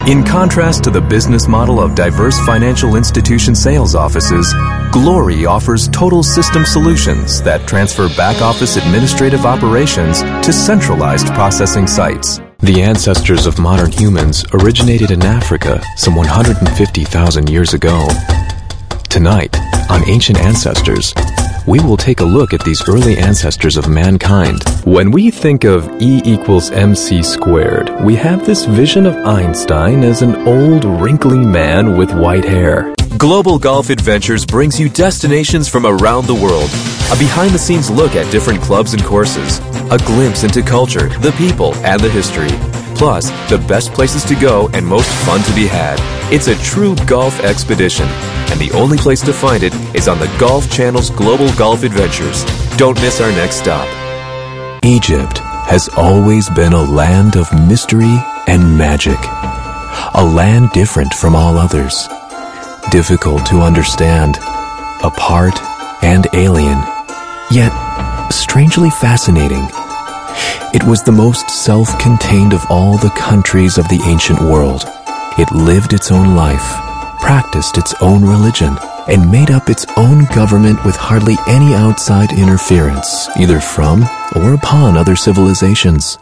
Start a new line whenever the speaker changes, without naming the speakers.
In contrast to the business model of diverse financial institution sales offices, Glory offers total system solutions that transfer back-office administrative operations to centralized processing sites. The ancestors of modern humans originated in Africa some 150,000 years ago. Tonight, on Ancient Ancestors, we will take a look at these early ancestors of mankind. When we think of E equals mc squared, we have this vision of Einstein as an old, wrinkly man with white hair. Global Golf Adventures brings you destinations from around the world, a behind-the-scenes look at different clubs and courses, a glimpse into culture, the people, and the history. Plus, the best places to go and most fun to be had. It's a true golf expedition, and the only place to find it is on the Golf Channel's Global Golf Adventures. Don't miss our next stop. Egypt has always been a land of mystery and magic. A land different from all others. Difficult to understand, apart and alien, yet strangely fascinating. It was the most self-contained of all the countries of the ancient world. It lived its own life, practiced its own religion, and made up its own government with hardly any outside interference, either from or upon other civilizations.